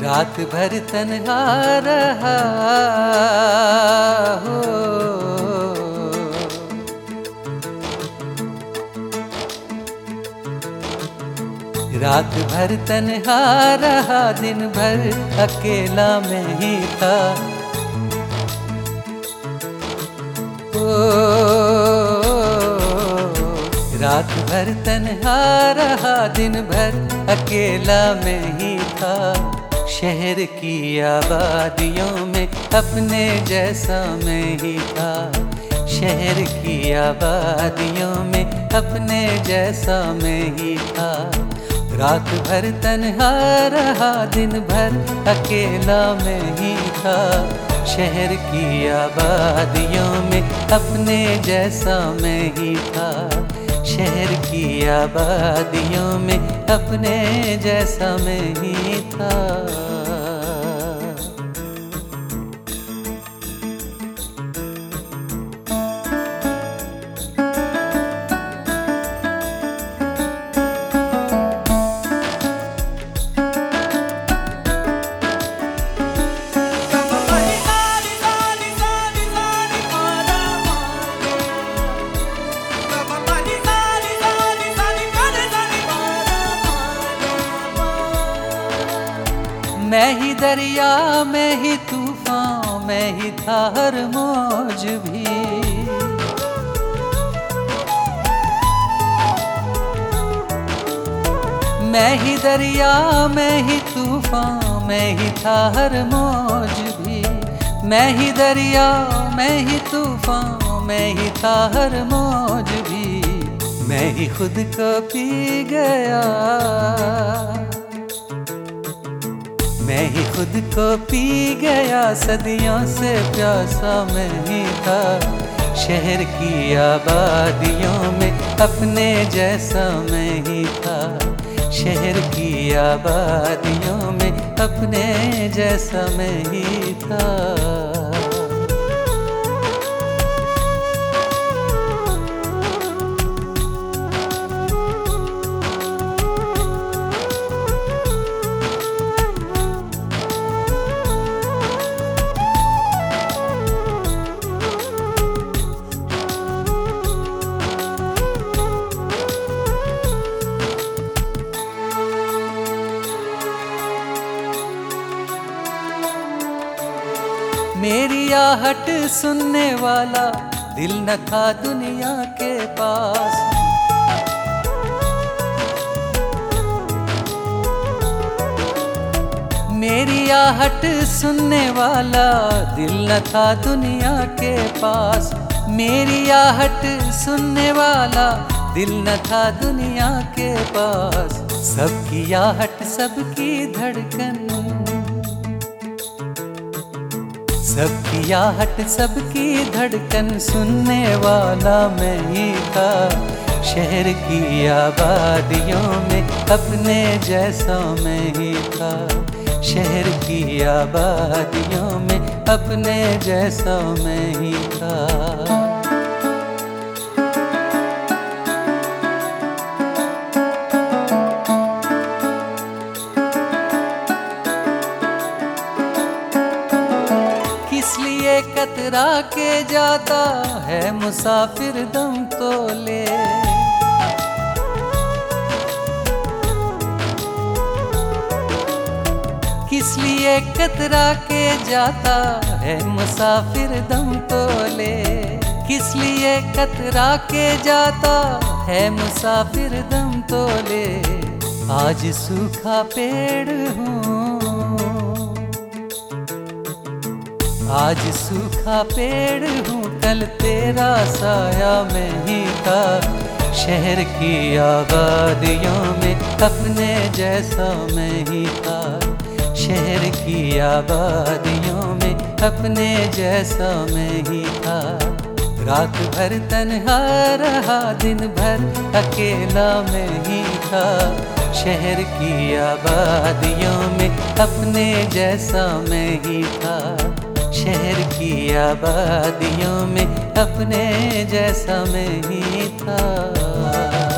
रात भर तन्हा रहा हो, रात भर तन्हा रहा, दिन भर अकेला मैं ही था। रात भर तन्हा रहा, दिन भर अकेला मैं ही था। शहर की आबादियों में अपने जैसा मैं ही था। शहर की आबादियों में अपने जैसा मैं ही था। रात भर तन्हा रहा, दिन भर अकेला मैं ही था। शहर की आबादियों में अपने जैसा मैं ही था। शहर की आबादियों में अपने जैसा मैं ही था। मैं ही दरिया, मैं ही तूफान, मैं ही था हर मौज भी। मैं ही दरिया, मैं ही तूफान, मैं ही था हर मौज भी। मैं ही दरिया, मैं ही तूफान, मैं ही था हर मौज भी। मैं ही खुद को पी गया, मैं ही खुद को पी गया। सदियों से प्यासा मैं ही था। शहर की आबादियों में अपने जैसा मैं ही था। शहर की आबादियों में अपने जैसा मैं ही था। मेरी आहट सुनने वाला दिल न था दुनिया के पास। मेरी आहट सुनने वाला दिल न था दुनिया के पास। मेरी आहट सुनने वाला दिल न था दुनिया के पास। सबकी आहट सबकी धड़कन, सबकी आहट सबकी धड़कन सुनने वाला मैं ही था। शहर की आबादियों में अपने जैसा मैं ही था। शहर की आबादियों में अपने जैसा मैं ही था। किस लिए कतरा के जाता है मुसाफिर दम तो ले। किस लिए कतरा के जाता है मुसाफिर दम तो ले। किस लिए कतरा के जाता है मुसाफिर दम तो ले। आज सूखा पेड़ हूँ, आज सूखा पेड़ हूँ, कल तेरा साया मैं ही था। शहर की आबादियों में अपने जैसा मैं ही था। शहर की आबादियों में अपने जैसा मैं ही था। रात भर तन्हा रहा, दिन भर अकेला मैं ही था। शहर की आबादियों में अपने जैसा मैं ही था। शहर की आबादियों में अपने जैसा मैं ही था।